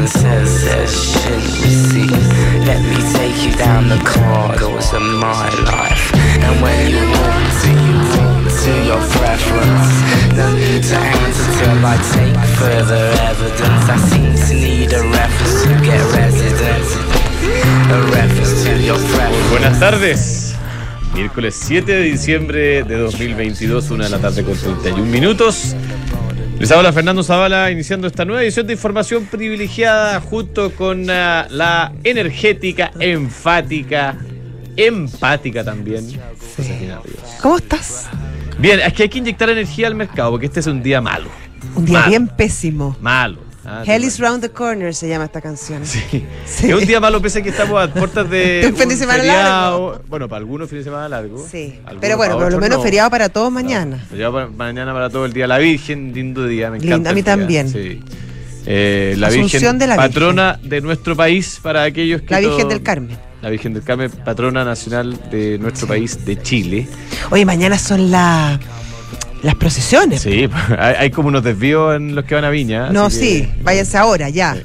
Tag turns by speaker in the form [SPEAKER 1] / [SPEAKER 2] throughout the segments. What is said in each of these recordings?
[SPEAKER 1] and says shouldn't we see? Let me take you down the corridors of my life. And when you walk to your preference, no need to answer till I take further evidence. I seem to need a reference to get residence. A reference to your preference.
[SPEAKER 2] Buenas tardes. Miércoles 7 de diciembre de 2022, 1 de la tarde con 31 minutos. Les habla Fernando Zavala, iniciando esta nueva edición de Información Privilegiada junto con la energética, enfática, empática también.
[SPEAKER 3] Sí. ¿Cómo estás?
[SPEAKER 2] Bien, es que hay que inyectar energía al mercado porque este es un día malo.
[SPEAKER 3] Un día bien pésimo.
[SPEAKER 2] Malo.
[SPEAKER 3] Hell is round the corner se llama esta canción.
[SPEAKER 2] Sí. Es un día malo pese a que estamos a puertas de
[SPEAKER 3] un fin de semana
[SPEAKER 2] feriado,
[SPEAKER 3] largo.
[SPEAKER 2] Bueno, para algunos fin de semana largo.
[SPEAKER 3] Sí.
[SPEAKER 2] Algunos
[SPEAKER 3] Pero bueno, por lo menos
[SPEAKER 2] no.
[SPEAKER 3] Feriado para todos mañana.
[SPEAKER 2] Feriado mañana para todo el día. La Virgen, lindo día, me encanta.
[SPEAKER 3] A mí también.
[SPEAKER 2] Sí. La
[SPEAKER 3] Asunción
[SPEAKER 2] Virgen,
[SPEAKER 3] de la
[SPEAKER 2] patrona de nuestro país para aquellos que...
[SPEAKER 3] La Virgen del Carmen.
[SPEAKER 2] La Virgen del Carmen, patrona nacional de nuestro país, de Chile.
[SPEAKER 3] Oye, mañana son las procesiones.
[SPEAKER 2] Sí, hay como unos desvíos en los que van a Viña.
[SPEAKER 3] No, sí, váyanse ahora, ya.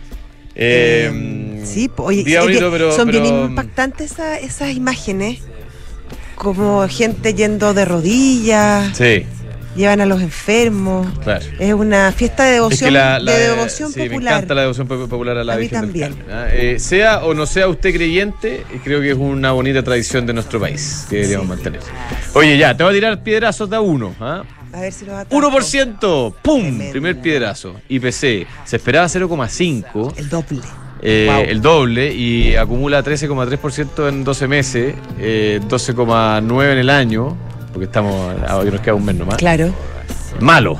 [SPEAKER 2] Sí.
[SPEAKER 3] Sí, oye,
[SPEAKER 2] día bonito,
[SPEAKER 3] son
[SPEAKER 2] pero...
[SPEAKER 3] bien impactantes esas imágenes. Como gente yendo de rodillas.
[SPEAKER 2] Sí.
[SPEAKER 3] Llevan a los enfermos.
[SPEAKER 2] Claro.
[SPEAKER 3] Es una fiesta de devoción,
[SPEAKER 2] devoción
[SPEAKER 3] popular.
[SPEAKER 2] Me encanta la devoción popular a la Virgen
[SPEAKER 3] también.
[SPEAKER 2] del Carmen. Sea o no sea usted creyente, creo que es una bonita tradición de nuestro país que deberíamos mantener. Oye, ya, te voy a tirar piedrazos de a uno. A
[SPEAKER 3] ver si los ataco.
[SPEAKER 2] 1%, ¡pum!
[SPEAKER 3] Tremendo.
[SPEAKER 2] Primer piedrazo. IPC, se esperaba 0,5%.
[SPEAKER 3] El doble.
[SPEAKER 2] Wow. El doble, y acumula 13,3% en 12 meses, 12,9% en el año, porque nos queda un mes nomás.
[SPEAKER 3] Claro.
[SPEAKER 2] Malo.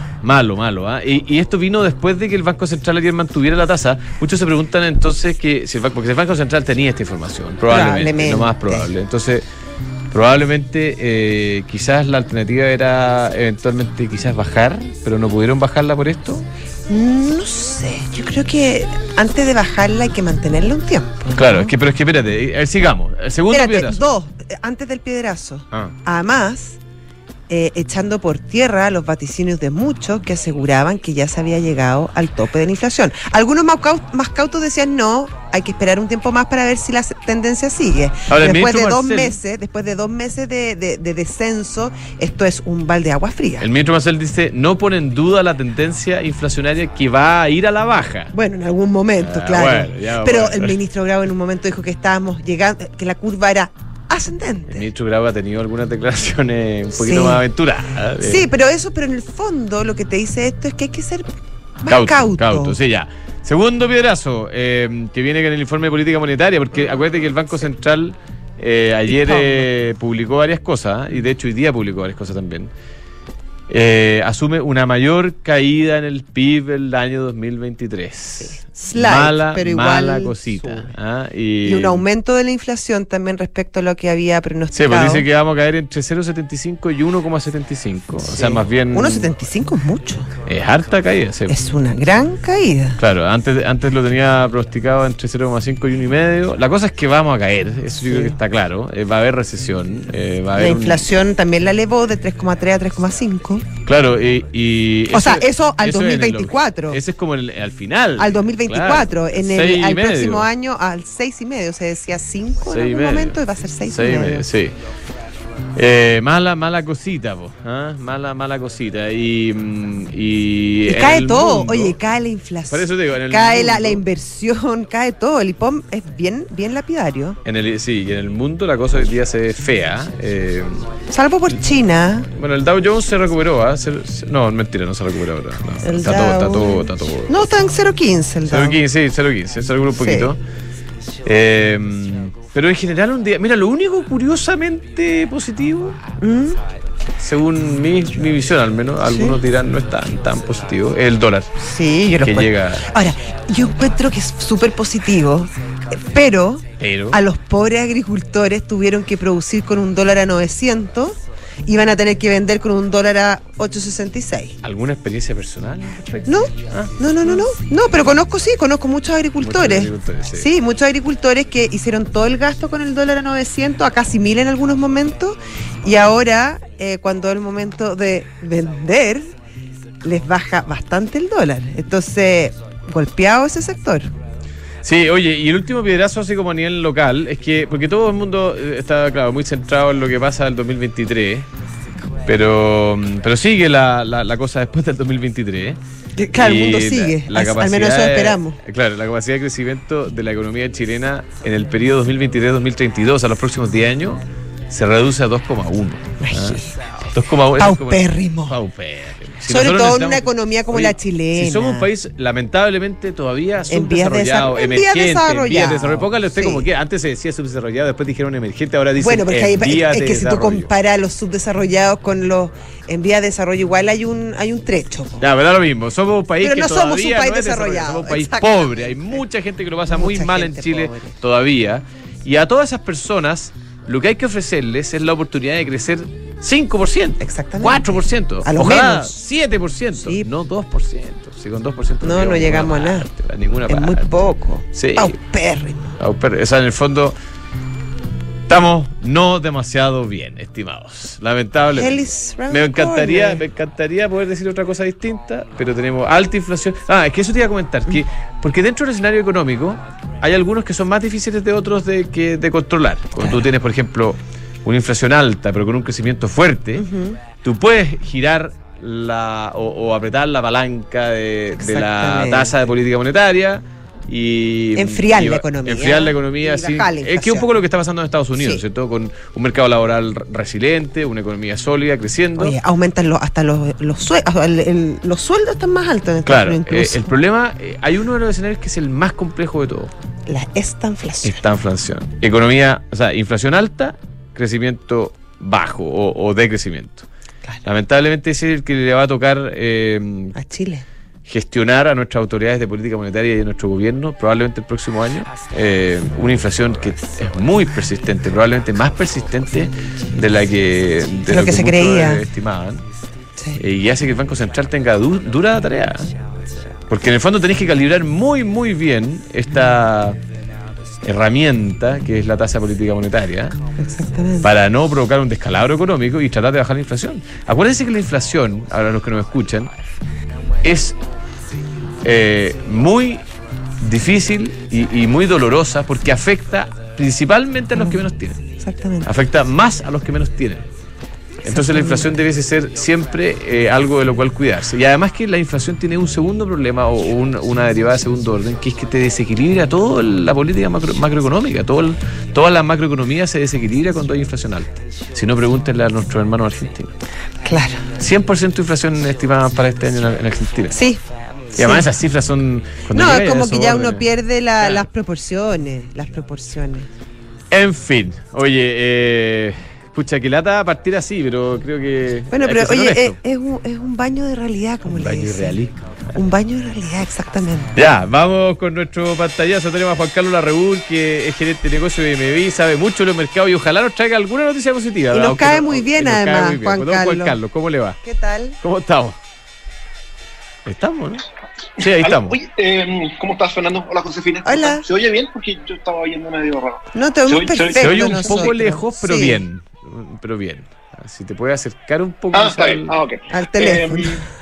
[SPEAKER 2] Y esto vino después de que el Banco Central ayer mantuviera la tasa. Muchos se preguntan entonces porque si el Banco Central tenía esta información, probablemente. Lo más probable. Entonces, probablemente quizás la alternativa era eventualmente quizás bajar, pero no pudieron bajarla por esto.
[SPEAKER 3] No sé, yo creo que antes de bajarla hay que mantenerla un tiempo, ¿no?
[SPEAKER 2] Claro, pero espérate, sigamos. El segundo piedrazo.
[SPEAKER 3] Antes del piedrazo.
[SPEAKER 2] Ah.
[SPEAKER 3] Además, echando por tierra los vaticinios de muchos que aseguraban que ya se había llegado al tope de la inflación. Algunos más cautos decían no, hay que esperar un tiempo más para ver si la tendencia sigue.
[SPEAKER 2] Ahora,
[SPEAKER 3] después de 2 meses de descenso, esto es un balde de agua fría.
[SPEAKER 2] El ministro Marcel dice, no pone en duda la tendencia inflacionaria que va a ir a la baja.
[SPEAKER 3] Bueno, en algún momento, claro. Pero el ministro Grau en un momento dijo que estábamos llegando, que la curva era ascendente. El
[SPEAKER 2] ministro Grau ha tenido algunas declaraciones un poquito más aventuradas.
[SPEAKER 3] Sí, pero en el fondo lo que te dice esto es que hay que ser más cauto.
[SPEAKER 2] Sí, ya. Segundo piedrazo, que viene con el informe de política monetaria, porque acuérdate que el Banco Central ayer publicó varias cosas, y de hecho hoy día publicó varias cosas también. Asume una mayor caída en el PIB el año 2023.
[SPEAKER 3] Sí. Slight, pero igual
[SPEAKER 2] mala cosita.
[SPEAKER 3] Y un aumento de la inflación también respecto a lo que había pronosticado.
[SPEAKER 2] Sí, pues dice que vamos a caer entre 0,75 y 1,75. O sea, más bien...
[SPEAKER 3] 1,75 es mucho.
[SPEAKER 2] Es harta caída. Sí.
[SPEAKER 3] Es una gran caída.
[SPEAKER 2] Claro, antes lo tenía pronosticado entre 0,5 y 1,5. La cosa es que vamos a caer, eso yo creo que está claro. Va a haber recesión.
[SPEAKER 3] La inflación también la elevó de 3,3 a 3,5.
[SPEAKER 2] Claro, y
[SPEAKER 3] o sea, eso al 2024.
[SPEAKER 2] Ese es como al final.
[SPEAKER 3] Al 2024. Claro, al próximo año al 6,5. Se decía 5 en algún momento y va a ser 6,5.
[SPEAKER 2] Sí. Mala cosita, mala cosita. Y
[SPEAKER 3] cae todo. Mundo, oye, cae la inflación.
[SPEAKER 2] Por eso te digo,
[SPEAKER 3] cae la inversión, cae todo. El IPOM es bien lapidario.
[SPEAKER 2] Y en el mundo la cosa hoy día se ve fea.
[SPEAKER 3] Salvo por China.
[SPEAKER 2] Bueno, el Dow Jones se recuperó. No, mentira, no se recuperó ahora. No, está todo.
[SPEAKER 3] No, está en 0,15 el Dow.
[SPEAKER 2] 0,15, se recuperó un poquito. Pero en general un día... Mira, lo único curiosamente positivo, según mi visión al menos, algunos dirán no es tan positivo, es el dólar.
[SPEAKER 3] Sí, yo lo
[SPEAKER 2] que llega.
[SPEAKER 3] Ahora, yo encuentro que es súper positivo, pero a los pobres agricultores tuvieron que producir con $1 a 900 y van a tener que vender con $1 a 8.66.
[SPEAKER 2] ¿Alguna experiencia personal?
[SPEAKER 3] No, pero conozco muchos agricultores. Sí, muchos agricultores que hicieron todo el gasto con el $1 a 900, a casi 1.000 en algunos momentos, y ahora, cuando es el momento de vender, les baja bastante el dólar. Entonces, golpeado ese sector.
[SPEAKER 2] Sí, oye, y el último piedrazo así como a nivel local es que, porque todo el mundo está, claro, muy centrado en lo que pasa del 2023, pero sigue la cosa después del 2023.
[SPEAKER 3] Claro, el
[SPEAKER 2] Y
[SPEAKER 3] mundo sigue, al menos eso esperamos.
[SPEAKER 2] Claro, la capacidad de crecimiento de la economía chilena en el periodo 2023-2032, a los próximos 10 años, se reduce a 2,1. 2,1.
[SPEAKER 3] Paupérrimo.
[SPEAKER 2] Paupérrimo. Si
[SPEAKER 3] sobre
[SPEAKER 2] nosotros
[SPEAKER 3] todo en una economía como la chilena.
[SPEAKER 2] Si somos un país, lamentablemente, todavía
[SPEAKER 3] En vías
[SPEAKER 2] subdesarrollado,
[SPEAKER 3] en vías
[SPEAKER 2] emergente, en vías de
[SPEAKER 3] desarrollado.
[SPEAKER 2] desarrollo. Póngale usted
[SPEAKER 3] Sí.
[SPEAKER 2] como quiera. Antes se decía subdesarrollado, después dijeron emergente, ahora dicen
[SPEAKER 3] Bueno, porque
[SPEAKER 2] en vías
[SPEAKER 3] es
[SPEAKER 2] de
[SPEAKER 3] que si tú
[SPEAKER 2] desarrollo.
[SPEAKER 3] comparas los subdesarrollados con los en vías de desarrollo, igual hay un trecho. Po.
[SPEAKER 2] Ya, pero da lo mismo. Somos un país
[SPEAKER 3] Pero
[SPEAKER 2] que
[SPEAKER 3] no somos
[SPEAKER 2] todavía
[SPEAKER 3] un país
[SPEAKER 2] no es
[SPEAKER 3] desarrollado.
[SPEAKER 2] Somos un país
[SPEAKER 3] Exactamente.
[SPEAKER 2] pobre. Hay mucha gente que lo pasa muy
[SPEAKER 3] Mucha
[SPEAKER 2] mal en
[SPEAKER 3] gente
[SPEAKER 2] Chile
[SPEAKER 3] pobre.
[SPEAKER 2] todavía. Y a todas esas personas, lo que hay que ofrecerles es la oportunidad de crecer 5%,
[SPEAKER 3] Exactamente.
[SPEAKER 2] 4%,
[SPEAKER 3] A lo
[SPEAKER 2] ojalá
[SPEAKER 3] menos.
[SPEAKER 2] 7%,
[SPEAKER 3] Sí.
[SPEAKER 2] no 2%. Si con 2%
[SPEAKER 3] No llegamos a nada.
[SPEAKER 2] A ninguna
[SPEAKER 3] Es
[SPEAKER 2] parte.
[SPEAKER 3] muy poco.
[SPEAKER 2] Sí.
[SPEAKER 3] Paupérrimo.
[SPEAKER 2] O sea, en el fondo, estamos no demasiado bien, estimados. Lamentablemente.
[SPEAKER 3] Hell is round
[SPEAKER 2] Me
[SPEAKER 3] the
[SPEAKER 2] encantaría
[SPEAKER 3] corner.
[SPEAKER 2] poder decir otra cosa distinta, pero tenemos alta inflación. Es que eso te iba a comentar, que porque dentro del escenario económico hay algunos que son más difíciles de otros de controlar. Cuando tú tienes, por ejemplo, una inflación alta, pero con un crecimiento fuerte, tú puedes girar o apretar la palanca de la
[SPEAKER 3] Exactamente.
[SPEAKER 2] tasa de política monetaria y
[SPEAKER 3] Enfriar la economía.
[SPEAKER 2] enfriar la economía,
[SPEAKER 3] Y
[SPEAKER 2] sí.
[SPEAKER 3] bajar la
[SPEAKER 2] Es que es un
[SPEAKER 3] inflación.
[SPEAKER 2] poco lo que está pasando en Estados Unidos,
[SPEAKER 3] Sí.
[SPEAKER 2] ¿cierto? Con un mercado laboral resiliente, una economía sólida, creciendo.
[SPEAKER 3] Oye, aumentan hasta los sueldos. Los sueldos están más altos en Estados
[SPEAKER 2] Claro,
[SPEAKER 3] Unidos incluso.
[SPEAKER 2] el problema, hay uno de los escenarios que es el más complejo de todos,
[SPEAKER 3] La estanflación.
[SPEAKER 2] esta inflación. Economía, o sea, inflación alta, crecimiento bajo o decrecimiento.
[SPEAKER 3] Claro.
[SPEAKER 2] Lamentablemente ese es el que le va a tocar
[SPEAKER 3] A Chile.
[SPEAKER 2] gestionar a nuestras autoridades de política monetaria y a nuestro gobierno probablemente el próximo año una inflación que es muy persistente, probablemente más persistente de lo que
[SPEAKER 3] se
[SPEAKER 2] muchos,
[SPEAKER 3] creía.
[SPEAKER 2] estimaban,
[SPEAKER 3] Sí.
[SPEAKER 2] y hace que el Banco Central tenga dura tarea, porque en el fondo tenéis que calibrar muy bien esta herramienta que es la tasa de política monetaria
[SPEAKER 3] Exactamente.
[SPEAKER 2] para no provocar un descalabro económico y tratar de bajar la inflación. Acuérdense que la inflación, ahora los que nos escuchan, es muy difícil y muy dolorosa porque afecta principalmente a los que menos tienen.
[SPEAKER 3] Exactamente.
[SPEAKER 2] Afecta más a los que menos tienen. Entonces la inflación debe ser siempre algo de lo cual cuidarse. Y además que la inflación tiene un segundo problema o una derivada de segundo orden, que es que te desequilibra toda la política macroeconómica. Toda la macroeconomía se desequilibra cuando hay inflación alta. Si no, pregúntenle a nuestros hermanos argentinos.
[SPEAKER 3] Claro.
[SPEAKER 2] 100% de inflación estimada para este año en Argentina.
[SPEAKER 3] Sí.
[SPEAKER 2] Y además esas cifras son... cuando
[SPEAKER 3] No,
[SPEAKER 2] llegáis
[SPEAKER 3] es
[SPEAKER 2] a
[SPEAKER 3] como
[SPEAKER 2] esos
[SPEAKER 3] que ya uno
[SPEAKER 2] órdenes.
[SPEAKER 3] pierde
[SPEAKER 2] Claro.
[SPEAKER 3] las proporciones. Las proporciones.
[SPEAKER 2] En fin, oye, pucha, que lata partir así, pero creo que...
[SPEAKER 3] Bueno,
[SPEAKER 2] hay
[SPEAKER 3] pero
[SPEAKER 2] que ser
[SPEAKER 3] oye,
[SPEAKER 2] honesto.
[SPEAKER 3] es un baño de realidad, como
[SPEAKER 2] Un
[SPEAKER 3] le
[SPEAKER 2] baño
[SPEAKER 3] dicen.
[SPEAKER 2] irrealista.
[SPEAKER 3] Un baño de realidad, exactamente.
[SPEAKER 2] Ya, vamos con nuestro pantallazo. Tenemos a Juan Carlos Larrebur, que es gerente de negocio de MBI, sabe mucho de los mercados y ojalá nos traiga alguna noticia positiva.
[SPEAKER 3] Y nos
[SPEAKER 2] Aunque
[SPEAKER 3] cae muy bien,
[SPEAKER 2] y nos cae
[SPEAKER 3] además,
[SPEAKER 2] muy bien.
[SPEAKER 3] Juan
[SPEAKER 2] Don
[SPEAKER 3] Carlos.
[SPEAKER 2] Juan Carlos, ¿cómo le va?
[SPEAKER 3] ¿Qué tal?
[SPEAKER 2] ¿Cómo estamos? ¿Estamos, no? Sí, ahí estamos.
[SPEAKER 4] Oye, ¿cómo estás, Fernando? Hola, Josefina. ¿Cómo
[SPEAKER 3] Hola.
[SPEAKER 4] estás? ¿Se oye bien? Porque yo estaba oyendo medio raro.
[SPEAKER 3] No, te oímos
[SPEAKER 4] Se oye-
[SPEAKER 3] perfecto.
[SPEAKER 2] Se oye un
[SPEAKER 3] nosotros.
[SPEAKER 2] poco lejos, pero
[SPEAKER 3] Sí,
[SPEAKER 2] bien. Pero bien. Si te puedes acercar un poco
[SPEAKER 4] Ah,
[SPEAKER 2] más
[SPEAKER 4] está bien. Ok.
[SPEAKER 3] Al teléfono.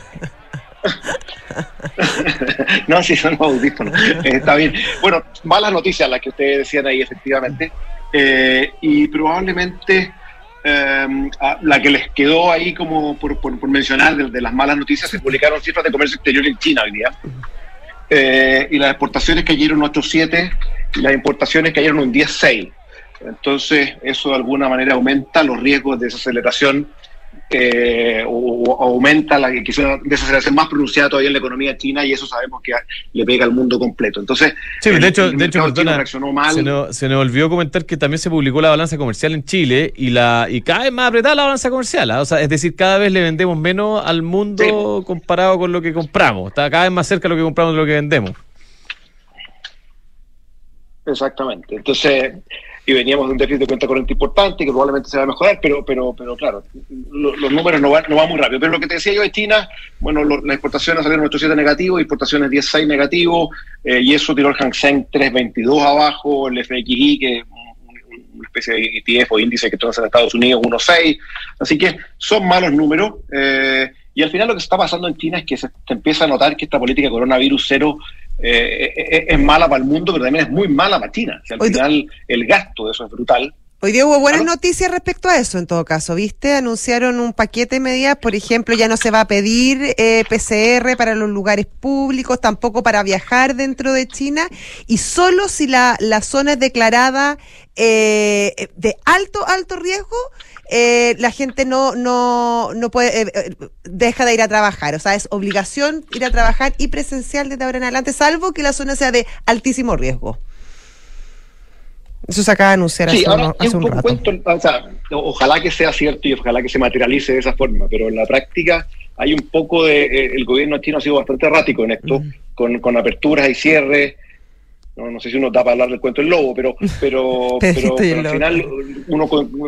[SPEAKER 4] No, sí, son los audífonos. Está bien. Bueno, malas noticias las que ustedes decían ahí, efectivamente. Y probablemente la que les quedó ahí como por mencionar de las malas noticias, se publicaron cifras de comercio exterior en China hoy día. Y las exportaciones cayeron 8,7 y las importaciones cayeron un 10,6. Entonces, eso de alguna manera aumenta los riesgos de desaceleración o aumenta que es una desaceleración más pronunciada todavía en la economía china, y eso sabemos que le pega al mundo completo. Entonces,
[SPEAKER 2] Sí, de hecho,
[SPEAKER 4] mercado chino
[SPEAKER 2] perdona,
[SPEAKER 4] reaccionó mal.
[SPEAKER 2] se nos olvidó comentar que también se publicó la balanza comercial en Chile y cada vez más apretada la balanza comercial. O sea, es decir, cada vez le vendemos menos al mundo comparado con lo que compramos. Está cada vez más cerca lo que compramos de lo que vendemos.
[SPEAKER 4] Exactamente. Entonces, y veníamos de un déficit de cuenta corriente importante que probablemente se va a mejorar, pero claro, los números no van muy rápido. Pero lo que te decía yo de China, bueno, las exportaciones salieron 8,7 negativo, importaciones 10,6 negativo, y eso tiró el Hang Seng 3,22 abajo, el FXI, que es una especie de ETF o índice que toca en Estados Unidos, 1,6. Así que son malos números. Y al final lo que está pasando en China es que se empieza a notar que esta política de coronavirus cero es mala para el mundo, pero también es muy mala para China. O sea, al final el gasto de eso es brutal.
[SPEAKER 3] Hoy día hubo buenas noticias respecto a eso, en todo caso, ¿viste? Anunciaron un paquete de medidas, por ejemplo, ya no se va a pedir PCR para los lugares públicos, tampoco para viajar dentro de China, y solo si la zona es declarada de alto riesgo, la gente no puede, deja de ir a trabajar. O sea, es obligación ir a trabajar y presencial desde ahora en adelante, salvo que la zona sea de altísimo riesgo. Eso se acaba de anunciar hace un rato.
[SPEAKER 4] Cuento, o sea, ojalá que sea cierto y ojalá que se materialice de esa forma, pero en la práctica hay un poco de... el gobierno chino ha sido bastante errático en esto, con aperturas y cierres. No sé si uno da para hablar del cuento del lobo, pero al final uno,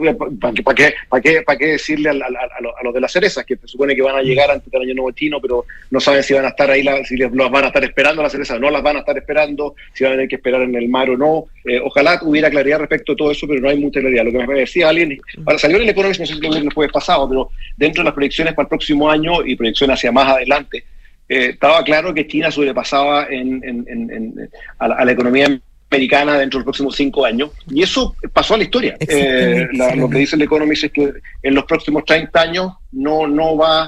[SPEAKER 4] ¿para qué decirle a los de las cerezas que se supone que van a llegar antes del año nuevo chino, pero no saben si van a estar ahí, si las van a estar esperando las cerezas, no las van a estar esperando, si van a tener que esperar en el mar o no? Ojalá hubiera claridad respecto a todo eso, pero no hay mucha claridad. Lo que me decía alguien, ahora salió en el Economist, no sé si lo vieron después pasado, pero dentro de las proyecciones para el próximo año y proyecciones hacia más adelante, estaba claro que China sobrepasaba a la economía americana dentro de los próximos 5 años, y eso pasó a la historia. Lo que dice el Economist es que en los próximos 30 años no va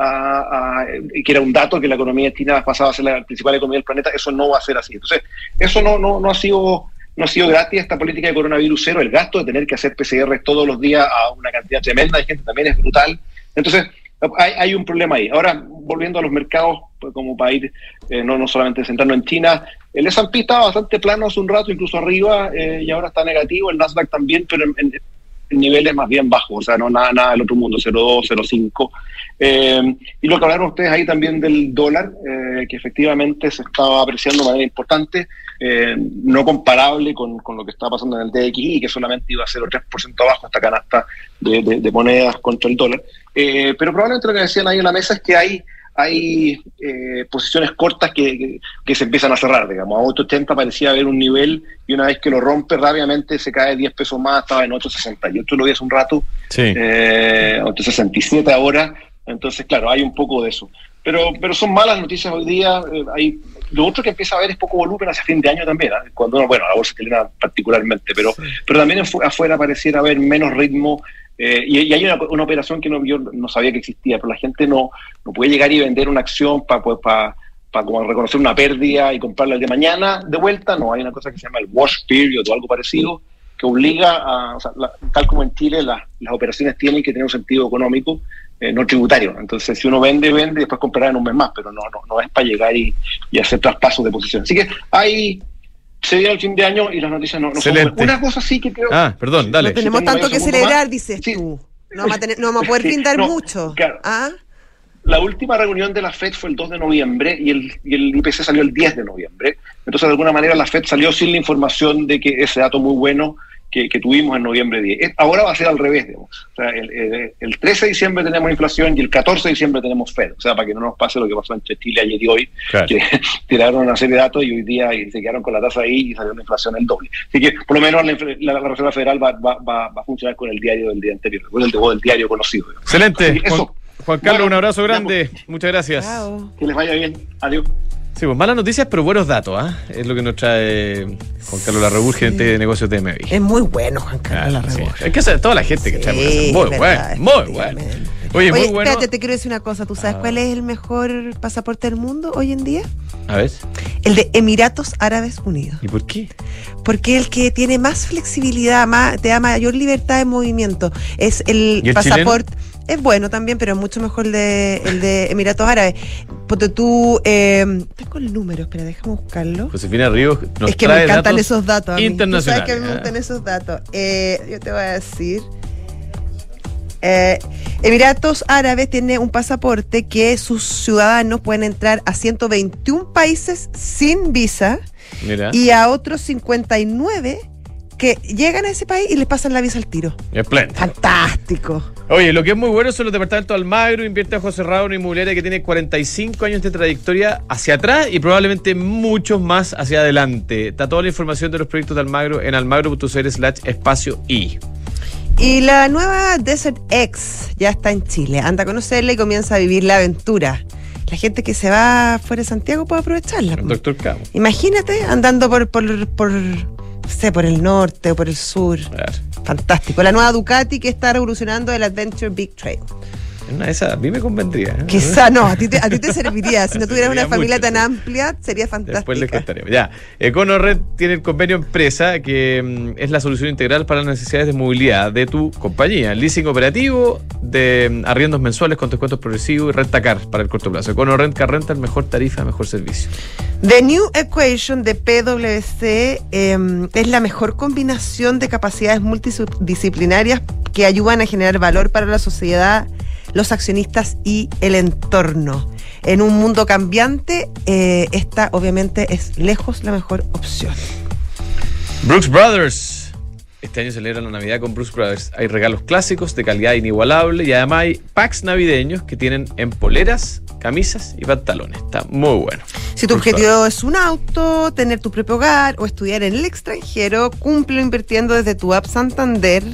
[SPEAKER 4] que era un dato, que la economía china pasaba a ser la principal economía del planeta. Eso no va a ser así. Entonces, eso no ha sido gratis, esta política de coronavirus cero. El gasto de tener que hacer PCR todos los días a una cantidad tremenda de gente también es brutal. Entonces, hay un problema ahí. Ahora, volviendo a los mercados, pues, como para ir, no solamente centrarnos en China, el S&P estaba bastante plano hace un rato, incluso arriba, y ahora está negativo, el Nasdaq también, pero en niveles más bien bajos, o sea, no nada del otro mundo, 0,2, 0,5. Y lo que hablaron ustedes ahí también del dólar, que efectivamente se estaba apreciando de manera importante, no comparable con lo que estaba pasando en el DXY, que solamente iba a 0,3% abajo esta canasta de monedas contra el dólar. Pero probablemente lo que decían ahí en la mesa es que hay posiciones cortas que se empiezan a cerrar, digamos. A 8.80 parecía haber un nivel, y una vez que lo rompe rápidamente se cae 10 pesos más, estaba en 8.68, lo vi hace un rato, sí. 8.67 ahora. Entonces, claro, hay un poco de eso. Pero son malas noticias hoy día. Lo otro que empieza a haber es poco volumen hacia fin de año también, ¿eh? Cuando la bolsa chilena particularmente, pero también afuera pareciera haber menos ritmo. Y hay una operación que yo no sabía que existía, pero la gente no puede llegar y vender una acción para como reconocer una pérdida y comprarla el de mañana de vuelta. No, hay una cosa que se llama el wash period o algo parecido, que obliga tal como en Chile las operaciones tienen que tener un sentido económico, no tributario. Entonces, si uno vende y después comprará en un mes más, pero no es para llegar y hacer traspasos de posición. Así que se viene el fin de año y las noticias no son buenas. Una cosa sí que creo...
[SPEAKER 2] perdón, dale.
[SPEAKER 3] No tenemos tanto que celebrar, dices tú. No vamos a poder brindar mucho.
[SPEAKER 4] Claro. La última reunión de la FED fue el 2 de noviembre y el IPC salió el 10 de noviembre. Entonces, de alguna manera, la FED salió sin la información de que ese dato muy bueno que tuvimos en noviembre 10. Ahora va a ser al revés, digamos. O sea, el 13 de diciembre tenemos inflación y el 14 de diciembre tenemos FED. O sea, para que no nos pase lo que pasó entre Chile ayer y hoy, claro, que tiraron una serie de datos y hoy día se quedaron con la tasa ahí y salió la inflación el doble. Así que, por lo menos, la Reserva Federal va a funcionar con el diario del día anterior, con el diario conocido. Digamos.
[SPEAKER 2] Excelente. Juan Carlos, un abrazo grande. Muchas gracias.
[SPEAKER 3] Chao.
[SPEAKER 4] Que les vaya bien. Adiós.
[SPEAKER 2] Sí, pues malas noticias, pero buenos datos, es lo que nos trae Juan Carlos Larrebur, gerente de negocios de TMBI.
[SPEAKER 3] Es muy bueno, Juan Carlos Larrebur.
[SPEAKER 2] Sí. Hay que hacer toda la gente que trae muy bueno. Oye, muy bueno.
[SPEAKER 3] Espérate, te quiero decir una cosa. ¿Tú sabes cuál es el mejor pasaporte del mundo hoy en día?
[SPEAKER 2] A ver.
[SPEAKER 3] El de Emiratos Árabes Unidos.
[SPEAKER 2] ¿Y por qué?
[SPEAKER 3] Porque el que tiene más flexibilidad, te da mayor libertad de movimiento. Es el pasaporte. Chileno? Es bueno también, pero es mucho mejor el de Emiratos Árabes. Porque tú... tengo el número, espera, déjame buscarlo.
[SPEAKER 2] Josefina Ríos nos
[SPEAKER 3] es que me encantan esos datos.
[SPEAKER 2] Internacionales.
[SPEAKER 3] Tú sabes que a mí me gustan esos datos. Yo te voy a decir... Emiratos Árabes tiene un pasaporte que sus ciudadanos pueden entrar a 121 países sin visa.
[SPEAKER 2] Mira.
[SPEAKER 3] Y a otros 59 que llegan a ese país y les pasan la visa al tiro.
[SPEAKER 2] Espléndido.
[SPEAKER 3] Fantástico.
[SPEAKER 2] Oye, lo que es muy bueno son los departamentos Almagro. Invierte a Ojos Cerrados, una inmobiliaria que tiene 45 años de trayectoria hacia atrás y probablemente muchos más hacia adelante. Está toda la información de los proyectos de Almagro en almagro.cl/espacio-i.
[SPEAKER 3] Y la nueva Desert X ya está en Chile. Anda a conocerla y comienza a vivir la aventura. la gente que se va fuera de Santiago puede aprovecharla.
[SPEAKER 2] El Dr. Camo.
[SPEAKER 3] Imagínate andando por no sé, por el norte o por el sur.
[SPEAKER 2] Claro.
[SPEAKER 3] Fantástico. La nueva Ducati que está revolucionando el Adventure Big Trail.
[SPEAKER 2] En una de esas, a mí me convendría.
[SPEAKER 3] Quizá no, a ti te serviría. Si no tuvieras una
[SPEAKER 2] Serviría
[SPEAKER 3] familia
[SPEAKER 2] mucho,
[SPEAKER 3] tan
[SPEAKER 2] sí.
[SPEAKER 3] amplia, sería fantástica.
[SPEAKER 2] Después les contaremos. Ya, EconoRent tiene el convenio empresa que es la solución integral para las necesidades de movilidad de tu compañía. Leasing operativo, de arriendos mensuales con descuentos progresivos y renta car para el corto plazo. EconoRent Car Rental, mejor tarifa, mejor servicio.
[SPEAKER 3] The New Equation de PwC es la mejor combinación de capacidades multidisciplinarias que ayudan a generar valor para la sociedad, los accionistas y el entorno. En un mundo cambiante, esta obviamente es lejos la mejor opción.
[SPEAKER 2] Brooks Brothers. Este año celebran la Navidad con Brooks Brothers. Hay regalos clásicos de calidad inigualable y además hay packs navideños que tienen en poleras, camisas y pantalones. Está muy bueno.
[SPEAKER 3] Si tu
[SPEAKER 2] Brooks
[SPEAKER 3] objetivo
[SPEAKER 2] Brothers.
[SPEAKER 3] es un auto, tener tu propio hogar o estudiar en el extranjero, cúmplelo invirtiendo desde tu app Santander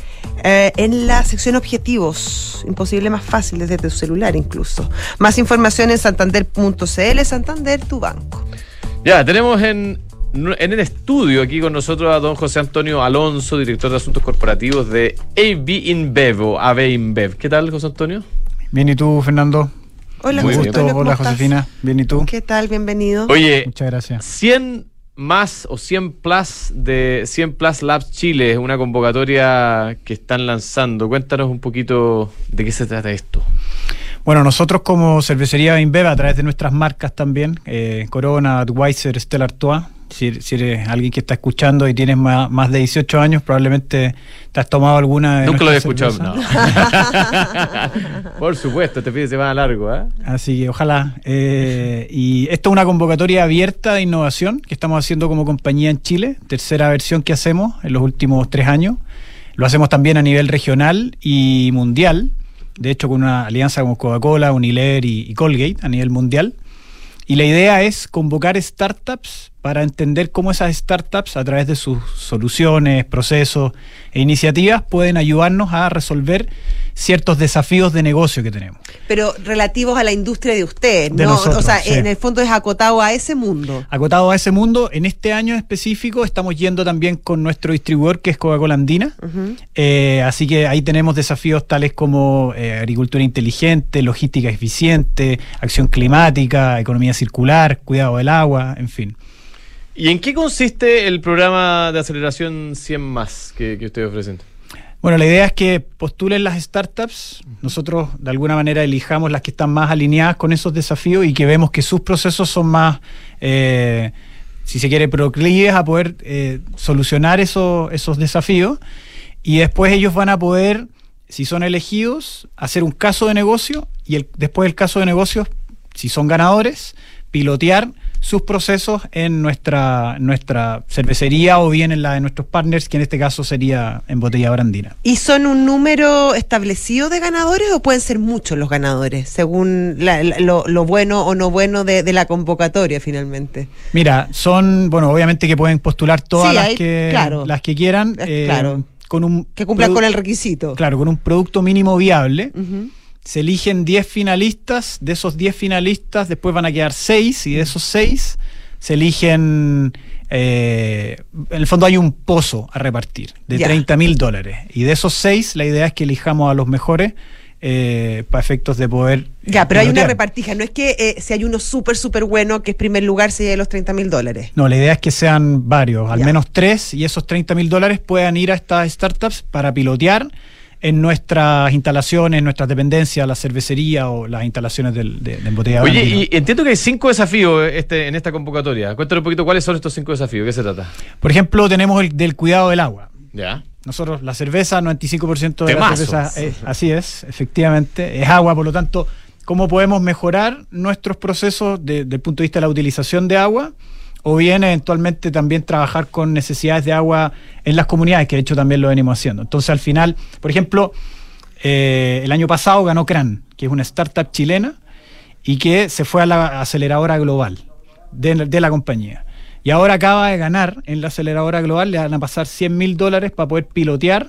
[SPEAKER 3] en la sección objetivos. Imposible más fácil desde tu celular incluso. Más información en santander.cl. Santander, tu banco.
[SPEAKER 2] Ya, tenemos en el estudio aquí con nosotros a don José Antonio Alonso, director de Asuntos Corporativos de AB InBev o AB InBev. ¿Qué tal, José Antonio?
[SPEAKER 5] Bien, ¿y tú, Fernando?
[SPEAKER 3] Hola,
[SPEAKER 2] Muy
[SPEAKER 3] José
[SPEAKER 2] bien.
[SPEAKER 3] Antonio, ¿cómo
[SPEAKER 5] Hola,
[SPEAKER 3] estás?
[SPEAKER 5] Josefina. Bien, ¿y tú?
[SPEAKER 3] ¿Qué tal? Bienvenido.
[SPEAKER 2] Oye,
[SPEAKER 5] Muchas gracias.
[SPEAKER 2] 100 más o 100 plus de 100 Plus Labs Chile, una convocatoria que están lanzando. Cuéntanos un poquito de qué se trata esto.
[SPEAKER 5] Bueno, nosotros como cervecería InBev, a través de nuestras marcas también, Corona, Budweiser, Stella Artois, si eres alguien que está escuchando y tienes más de 18 años, probablemente te has tomado alguna de
[SPEAKER 2] Nunca lo he
[SPEAKER 5] nuestras
[SPEAKER 2] escuchado.
[SPEAKER 5] cervezas.
[SPEAKER 2] No. Por supuesto, este fin de semana largo, ¿eh?
[SPEAKER 5] Así que ojalá. Y esto es una convocatoria abierta de innovación que estamos haciendo como compañía en Chile, tercera versión que hacemos en los últimos 3 años. Lo hacemos también a nivel regional y mundial, de hecho con una alianza con Coca-Cola, Unilever y Colgate a nivel mundial. Y la idea es convocar startups para entender cómo esas startups, a través de sus soluciones, procesos e iniciativas, pueden ayudarnos a resolver ciertos desafíos de negocio que tenemos.
[SPEAKER 3] Pero relativos a la industria de ustedes,
[SPEAKER 5] De
[SPEAKER 3] ¿no?
[SPEAKER 5] nosotros,
[SPEAKER 3] O sea,
[SPEAKER 5] sí.
[SPEAKER 3] en el fondo es acotado a ese mundo.
[SPEAKER 5] Acotado a ese mundo, en este año específico estamos yendo también con nuestro distribuidor que es Coca-Cola Andina.
[SPEAKER 3] Ujú.
[SPEAKER 5] Así que ahí tenemos desafíos tales como agricultura inteligente, logística eficiente, acción climática, economía circular, cuidado del agua, en fin.
[SPEAKER 2] ¿Y en qué consiste el programa de aceleración 100 más que ustedes ofrecen?
[SPEAKER 5] Bueno, la idea es que postulen las startups, nosotros de alguna manera elijamos las que están más alineadas con esos desafíos y que vemos que sus procesos son más, si se quiere, proclives a poder solucionar esos desafíos, y después ellos van a poder, si son elegidos, hacer un caso de negocio y después del caso de negocios, si son ganadores, pilotear sus procesos en nuestra cervecería o bien en la de nuestros partners, que en este caso sería Embotelladora Andina.
[SPEAKER 3] ¿Y son un número establecido de ganadores o pueden ser muchos los ganadores, según lo bueno o no bueno de la convocatoria finalmente?
[SPEAKER 5] Mira, bueno, obviamente que pueden postular todas
[SPEAKER 3] Sí,
[SPEAKER 5] las
[SPEAKER 3] ahí, claro.
[SPEAKER 5] las que quieran,
[SPEAKER 3] Claro.
[SPEAKER 5] con un
[SPEAKER 3] Que cumplan
[SPEAKER 5] produ-
[SPEAKER 3] con el requisito.
[SPEAKER 5] Claro, con un producto mínimo viable.
[SPEAKER 3] Ujú.
[SPEAKER 5] Se eligen 10 finalistas, de esos 10 finalistas después van a quedar 6 y de esos 6 se eligen, en el fondo hay un pozo a repartir de
[SPEAKER 3] Ya.
[SPEAKER 5] $30,000 y de esos 6 la idea es que elijamos a los mejores para efectos de poder...
[SPEAKER 3] Ya, pero hay una
[SPEAKER 5] pilotear.
[SPEAKER 3] repartija. No es que si hay uno súper bueno que es primer lugar se lleve los $30,000.
[SPEAKER 5] No, la idea es que sean varios, al
[SPEAKER 3] Ya.
[SPEAKER 5] menos 3, y esos $30,000 puedan ir a estas startups para pilotear en nuestras instalaciones, en nuestras dependencias, la cervecería o las instalaciones de embotelladora.
[SPEAKER 2] Oye, y entiendo que hay 5 desafíos en esta convocatoria. Cuéntanos un poquito cuáles son estos 5 desafíos, ¿qué se trata?
[SPEAKER 5] Por ejemplo, tenemos el del cuidado del agua.
[SPEAKER 2] Ya.
[SPEAKER 5] Nosotros, la cerveza, 95% de
[SPEAKER 2] Temazo.
[SPEAKER 5] la cerveza, así es, efectivamente, es agua, por lo tanto, ¿cómo podemos mejorar nuestros procesos desde el punto de vista de la utilización de agua? O bien, eventualmente, también trabajar con necesidades de agua en las comunidades, que de hecho también lo venimos haciendo. Entonces, al final, por ejemplo, el año pasado ganó CRAN, que es una startup chilena, y que se fue a la aceleradora global de la compañía. Y ahora acaba de ganar en la aceleradora global, le van a pasar $100,000 para poder pilotear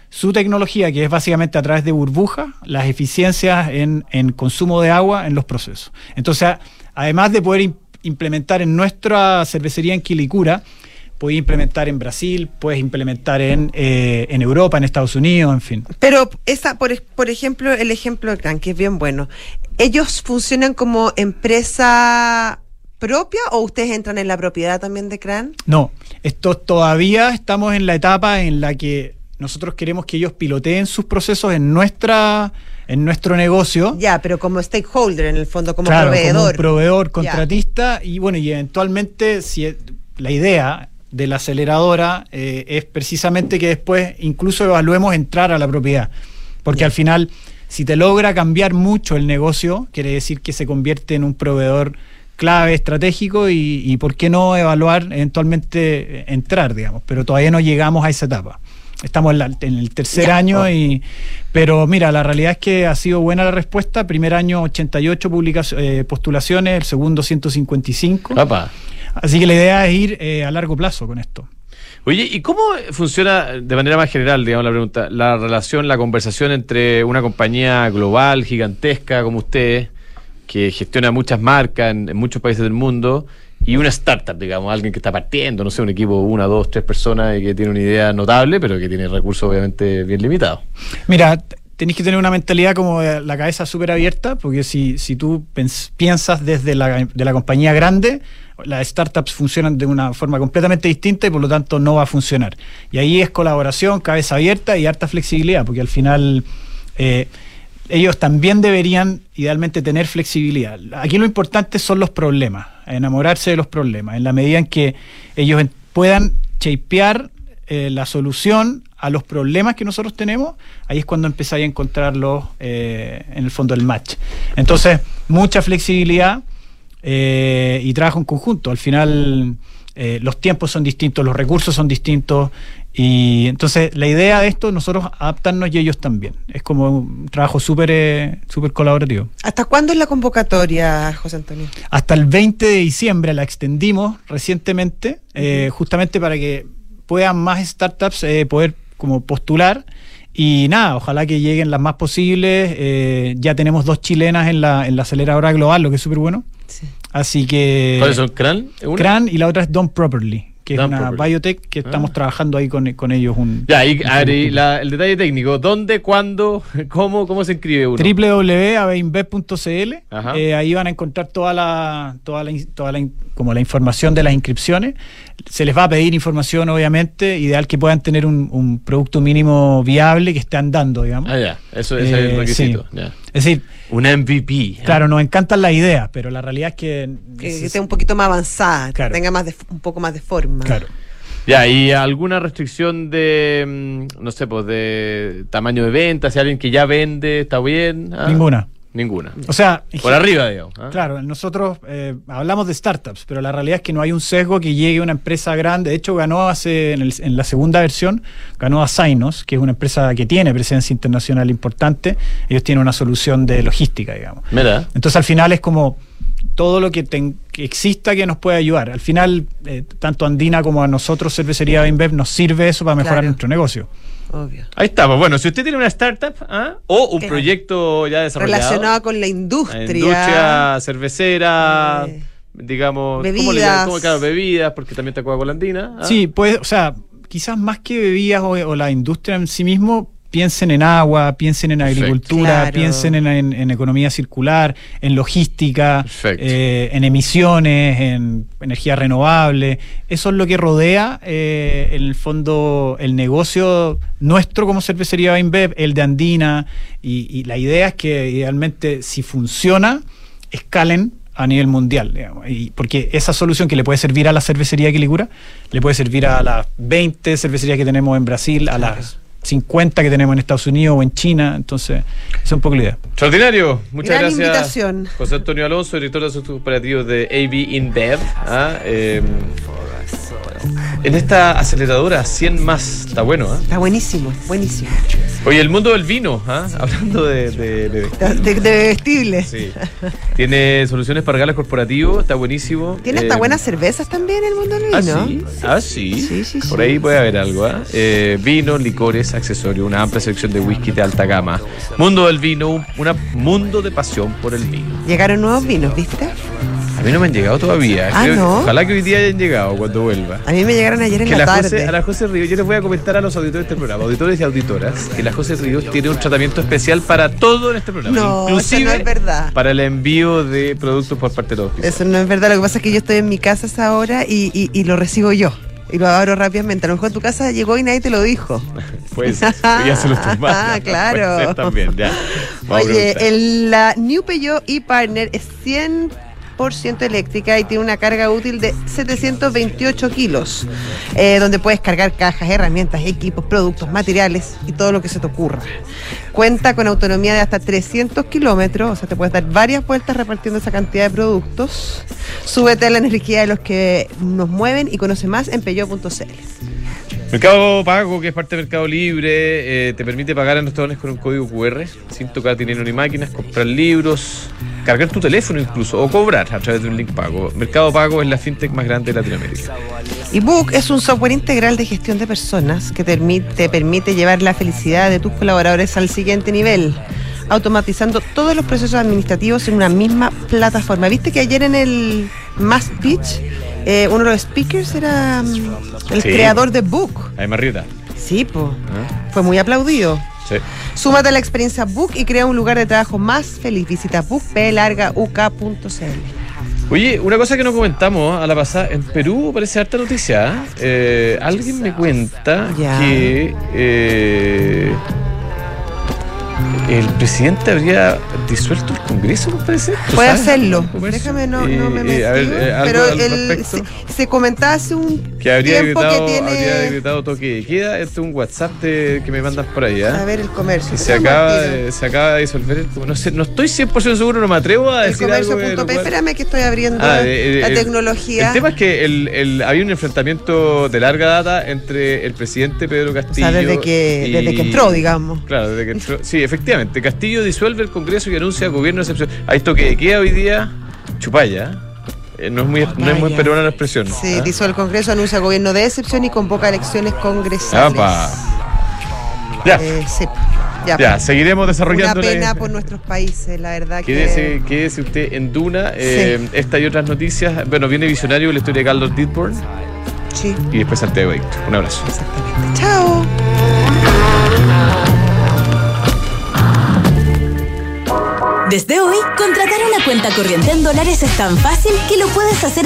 [SPEAKER 5] su tecnología, que es básicamente a través de burbujas, las eficiencias en consumo de agua en los procesos. Entonces, además de poder implementar en nuestra cervecería en Quilicura, puedes implementar en Brasil, puedes implementar en Europa, en Estados Unidos, en fin.
[SPEAKER 3] Pero por ejemplo, el ejemplo de Cran, que es bien bueno. ¿Ellos funcionan como empresa propia o ustedes entran en la propiedad también de Cran?
[SPEAKER 5] No, todavía estamos en la etapa en la que nosotros queremos que ellos piloteen sus procesos en nuestro negocio.
[SPEAKER 3] Ya, pero como stakeholder, en el fondo, como
[SPEAKER 5] claro,
[SPEAKER 3] proveedor.
[SPEAKER 5] como un proveedor, contratista, y bueno, y eventualmente, si la idea de la aceleradora es precisamente que después incluso evaluemos entrar a la propiedad, porque al final, si te logra cambiar mucho el negocio, quiere decir que se convierte en un proveedor clave, estratégico, y por qué no evaluar eventualmente entrar, digamos, pero todavía no llegamos a esa etapa. Estamos en el tercer año, pero mira, la realidad es que ha sido buena la respuesta. Primer año 88 postulaciones, el segundo 155.
[SPEAKER 2] Papá.
[SPEAKER 5] Así que la idea es ir a largo plazo con esto.
[SPEAKER 2] Oye, ¿y cómo funciona de manera más general, digamos, la pregunta, la relación, la conversación entre una compañía global, gigantesca como ustedes, que gestiona muchas marcas en muchos países del mundo, y una startup, digamos, alguien que está partiendo, no sé, un equipo, 1, 2, 3 personas y que tiene una idea notable, pero que tiene recursos obviamente bien limitados?
[SPEAKER 5] Mira, tenéis que tener una mentalidad como de la cabeza súper abierta, porque si tú piensas desde de la compañía grande, las startups funcionan de una forma completamente distinta y por lo tanto no va a funcionar. Y ahí es colaboración, cabeza abierta y harta flexibilidad, porque al final ellos también deberían idealmente tener flexibilidad. Aquí lo importante son los problemas, enamorarse de los problemas. En la medida en que ellos puedan shapear la solución a los problemas que nosotros tenemos, ahí es cuando empezáis a encontrarlos en el fondo del match. Entonces, mucha flexibilidad y trabajo en conjunto. Al final, los tiempos son distintos, los recursos son distintos, y entonces la idea de esto es nosotros adaptarnos y ellos también. Es como un trabajo súper colaborativo.
[SPEAKER 3] ¿Hasta cuándo es la convocatoria, José Antonio?
[SPEAKER 5] Hasta el 20 de diciembre, la extendimos recientemente, justamente para que puedan más startups poder como postular. Y nada, ojalá que lleguen las más posibles. Ya tenemos 2 chilenas en la aceleradora global, lo que es súper bueno. Sí. Así que...
[SPEAKER 2] ¿Cuáles son? ¿Cran?
[SPEAKER 5] Cran, y la otra es Done Properly, que es una biotech que estamos trabajando ahí con ellos.
[SPEAKER 2] Ya, y Ari, el detalle técnico, ¿dónde, cuándo, cómo se inscribe uno?
[SPEAKER 5] www.abeinbev.cl. Ahí van a encontrar toda la información de las inscripciones. Se les va a pedir información, obviamente, ideal que puedan tener un producto mínimo viable que esté andando, digamos.
[SPEAKER 2] Ya, eso es el requisito.
[SPEAKER 5] Sí.
[SPEAKER 2] Ya.
[SPEAKER 5] Es decir,
[SPEAKER 2] un MVP.
[SPEAKER 5] Claro, nos encantan las ideas, pero la realidad es que
[SPEAKER 3] esté un poquito más avanzada,
[SPEAKER 5] claro,
[SPEAKER 3] que tenga un poco más de forma.
[SPEAKER 5] Claro.
[SPEAKER 2] Ya, ¿y alguna restricción de, no sé, pues de tamaño de venta? Si alguien que ya vende está bien. Ninguna.
[SPEAKER 5] O sea,
[SPEAKER 2] por arriba, digamos.
[SPEAKER 5] Claro, nosotros hablamos de startups, pero la realidad es que no hay un sesgo que llegue a una empresa grande. De hecho, ganó en la segunda versión, ganó a Synos, que es una empresa que tiene presencia internacional importante. Ellos tienen una solución de logística, digamos.
[SPEAKER 2] Mira.
[SPEAKER 5] Entonces, al final es como todo lo que exista que nos pueda ayudar. Al final, tanto Andina como a nosotros, Cervecería BeinBev, nos sirve eso para mejorar nuestro negocio.
[SPEAKER 3] Obvio.
[SPEAKER 2] Ahí estamos. Bueno, si usted tiene una startup o un proyecto ya desarrollado
[SPEAKER 3] relacionado con la
[SPEAKER 2] industria cervecera, digamos,
[SPEAKER 3] bebidas.
[SPEAKER 2] Claro, bebidas, porque también está Coca-Cola Andina.
[SPEAKER 5] Sí, pues, o sea, quizás más que bebidas o la industria en sí mismo, piensen en agua, piensen en agricultura, claro, piensen en economía circular, en logística, en emisiones, en energía renovable. Eso es lo que rodea, en el fondo, el negocio nuestro como Cervecería BeinBev, el de Andina, y la idea es que idealmente, si funciona, escalen a nivel mundial, digamos, y porque esa solución que le puede servir a la cervecería Quilicura, le puede servir a las 20 cervecerías que tenemos en Brasil, a las 50 que tenemos en Estados Unidos o en China. Entonces, esa es un poco la idea.
[SPEAKER 2] Extraordinario. Muchas
[SPEAKER 3] Gran
[SPEAKER 2] gracias.
[SPEAKER 3] Invitación.
[SPEAKER 2] José Antonio Alonso, director de asuntos operativos de AB InBev. En esta aceleradora 100 más, está bueno.
[SPEAKER 3] Está buenísimo, buenísimo.
[SPEAKER 2] Oye, el mundo del vino, hablando de
[SPEAKER 3] vestibles.
[SPEAKER 2] Sí. Tiene soluciones para regalos corporativos, está buenísimo.
[SPEAKER 3] Tiene hasta buenas cervezas también el mundo del vino.
[SPEAKER 2] Sí.
[SPEAKER 3] Sí.
[SPEAKER 2] Por ahí puede haber algo. Vinos, licores, accesorios, una amplia selección de whisky de alta gama. Mundo del vino, un mundo de pasión por el vino.
[SPEAKER 3] Llegaron nuevos vinos, ¿viste?
[SPEAKER 2] A mí no me han llegado todavía.
[SPEAKER 3] ¿No?
[SPEAKER 2] Ojalá que hoy día hayan llegado cuando vuelva.
[SPEAKER 3] A mí me llegaron ayer en la tarde.
[SPEAKER 2] A la José Ríos, yo les voy a comentar a los auditores de este programa, auditores y auditoras, que la José Ríos tiene un tratamiento especial para todo en este programa.
[SPEAKER 3] No,
[SPEAKER 2] inclusive
[SPEAKER 3] eso no es verdad.
[SPEAKER 2] Para el envío de productos por parte de los oficios.
[SPEAKER 3] Eso no es verdad. Lo que pasa es que yo estoy en mi casa a esa hora y lo recibo yo. Y lo abro rápidamente. A lo mejor en tu casa llegó y nadie te lo dijo.
[SPEAKER 2] Pues ya se lo tomaron.
[SPEAKER 3] Claro.
[SPEAKER 2] Puede ser también, ya.
[SPEAKER 3] Oye, la New Peugeot e-Partner es 100% eléctrica y tiene una carga útil de 728 kilos, donde puedes cargar cajas, herramientas, equipos, productos, materiales y todo lo que se te ocurra. Cuenta con autonomía de hasta 300 kilómetros, o sea, te puedes dar varias vueltas repartiendo esa cantidad de productos. Súbete a la energía de los que nos mueven y conoce más en peugeot.cl.
[SPEAKER 2] Mercado Pago, que es parte de Mercado Libre, te permite pagar en restaurantes con un código QR, sin tocar dinero ni máquinas, comprar libros, cargar tu teléfono incluso, o cobrar a través de un link pago. Mercado Pago es la fintech más grande de Latinoamérica.
[SPEAKER 3] Y Book es un software integral de gestión de personas que te permite llevar la felicidad de tus colaboradores al siguiente nivel, automatizando todos los procesos administrativos en una misma plataforma. ¿Viste que ayer en el Mass Pitch uno de los speakers era el creador de Book?
[SPEAKER 2] Además, Rita.
[SPEAKER 3] Sí, fue muy aplaudido.
[SPEAKER 2] Sí.
[SPEAKER 3] Súmate a la experiencia Book y crea un lugar de trabajo más feliz. Visita bookp.uk.cl.
[SPEAKER 2] Oye, una cosa que no comentamos a la pasada, en Perú parece harta noticia. Alguien me cuenta que el presidente habría disuelto el Congreso, me parece.
[SPEAKER 3] Puede hacerlo. Déjame, no me metí. Pero se comentaba hace un
[SPEAKER 2] que habría
[SPEAKER 3] tiempo
[SPEAKER 2] decretado,
[SPEAKER 3] que tiene...
[SPEAKER 2] habría decretado toque de queda. Este es un WhatsApp que me mandan por ahí.
[SPEAKER 3] A ver, el comercio.
[SPEAKER 2] Se acaba de disolver el comercio. No estoy 100% seguro, no me atrevo a decir algo.
[SPEAKER 3] Comercio.p, espérame que estoy abriendo la tecnología.
[SPEAKER 2] El tema es que había un enfrentamiento de larga data entre el presidente Pedro Castillo.
[SPEAKER 3] O sea, desde que entró, digamos.
[SPEAKER 2] Claro, desde que entró. Sí, efectivamente. Castillo disuelve el Congreso y anuncia gobierno de excepción. Hay toque de queda hoy día, chupalla. No es muy peruana la expresión.
[SPEAKER 3] Sí, disuelve el Congreso, anuncia gobierno de excepción y convoca elecciones congresales.
[SPEAKER 2] Ya.
[SPEAKER 3] Sí.
[SPEAKER 2] Ya, seguiremos desarrollando.
[SPEAKER 3] Una pena por nuestros países, la verdad.
[SPEAKER 2] Quédese usted en Duna. Esta y otras noticias. Bueno, viene Visionario, la historia de Carlos Dittborn.
[SPEAKER 3] Sí.
[SPEAKER 2] Y después Santiago Víctor. Un abrazo.
[SPEAKER 3] Exactamente. Chao.
[SPEAKER 6] Desde hoy, contratar una cuenta corriente en dólares es tan fácil que lo puedes hacer